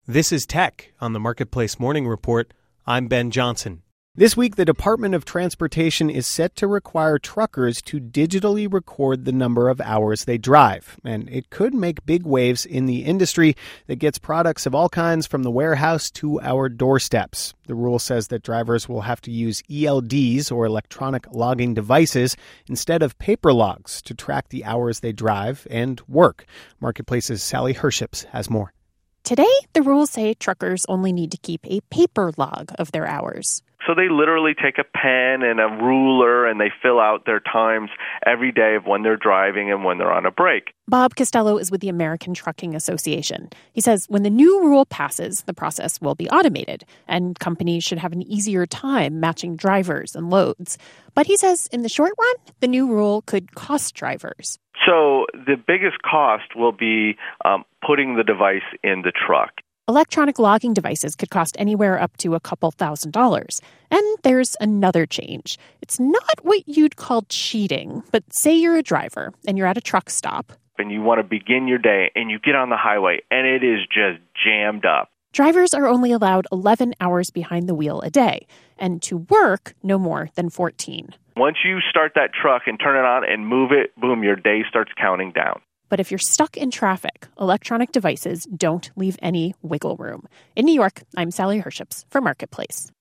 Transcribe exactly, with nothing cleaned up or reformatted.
This is Tech on the Marketplace Morning Report. I'm Ben Johnson. This week, the Department of Transportation is set to require truckers to digitally record the number of hours they drive. And it could make big waves in the industry that gets products of all kinds from the warehouse to our doorsteps. The rule says that drivers will have to use E L Ds, or electronic logging devices, instead of paper logs to track the hours they drive and work. Marketplace's Sally Herships has more. Today, the rules say truckers only need to keep a paper log of their hours. So they literally take a pen and a ruler and they fill out their times every day of when they're driving and when they're on a break. Bob Costello is with the American Trucking Association. He says when the new rule passes, the process will be automated and companies should have an easier time matching drivers and loads. But he says in the short run, the new rule could cost drivers. So the biggest cost will be um, putting the device in the truck. Electronic logging devices could cost anywhere up to a couple thousand dollars. And there's another change. It's not what you'd call cheating, but say you're a driver and you're at a truck stop. And you want to begin your day and you get on the highway and it is just jammed up. Drivers are only allowed eleven hours behind the wheel a day, and to work no more than fourteen. Once you start that truck and turn it on and move it, boom, your day starts counting down. But if you're stuck in traffic, electronic devices don't leave any wiggle room. In New York, I'm Sally Herships for Marketplace.